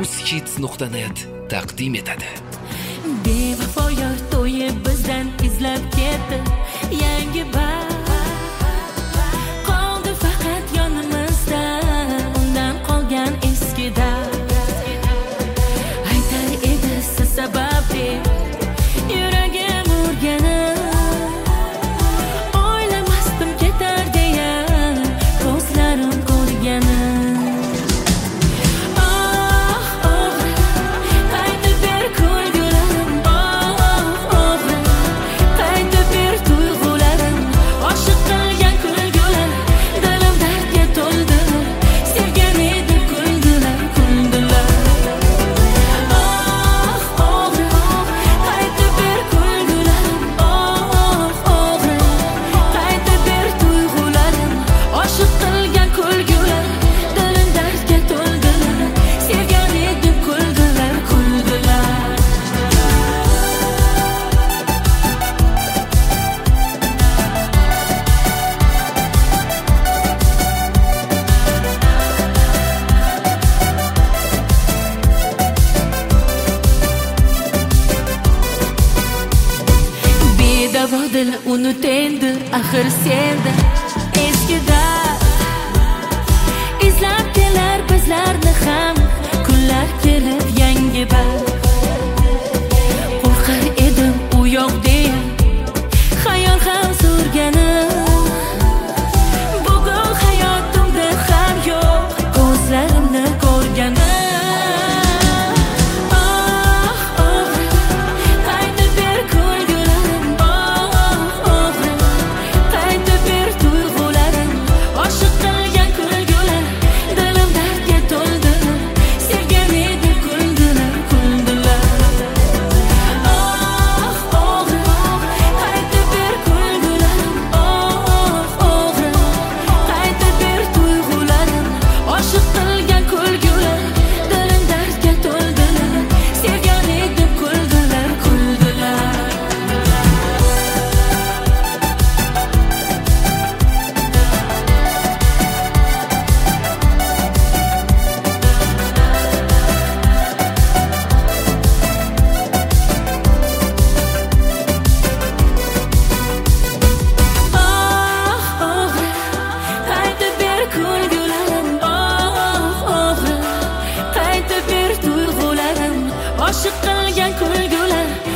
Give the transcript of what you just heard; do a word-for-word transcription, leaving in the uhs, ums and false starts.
uzhits nuqta net taqdim etadi. Bevafo yor to'yi bizdan izlab ketdi. Yangi baxt qoldi faqat yonimizda. Undan qolgan eski dard. Aytar edi siz sababli yuragim urganib. O'ylamasdim ketar deya ko'zlarim ko'rganim. Dil unutendi axir senda eski dard. Izlab kelar bizlarni ham kunlar kelib yangi baxt. Qo'rqar edim u yoq deya xayol ham surganim. Bugun hayotimda ham yo'q ko'zlarimni ko'rganim. Oshiq qilgan kulgular